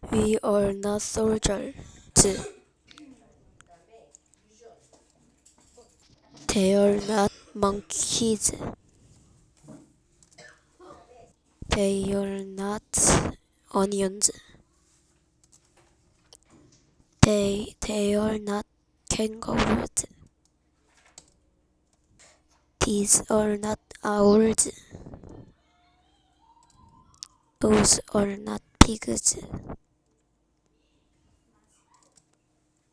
We are not soldiers. They are not monkeys. They are not onions. They are not kangaroos. These are not owls. Those are not pigs.